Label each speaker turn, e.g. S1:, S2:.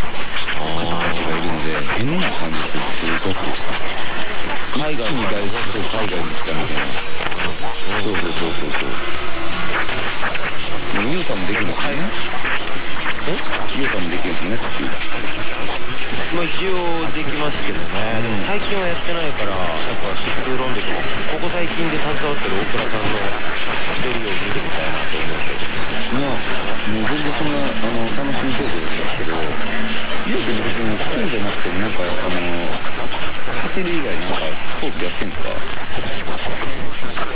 S1: 方たちがいるので、変な感じですすごく。海外に外出と海外に来たみたいな。そうそうそうそうそう。ユウさんもできるんですよね。ユウさんもできるんですよね、卓球。
S2: まあ一応できますけどね、でも最近はやってないから、やっぱ疾風論理とここ最近で携わってる大倉さんの滑りを見てみたいなと思うけど。
S1: いや、もう全然そんな、楽しみ程度ですけど、ユウ君別にスキーじゃなくてもなんか、走る以外なんかスポーツやってんすか？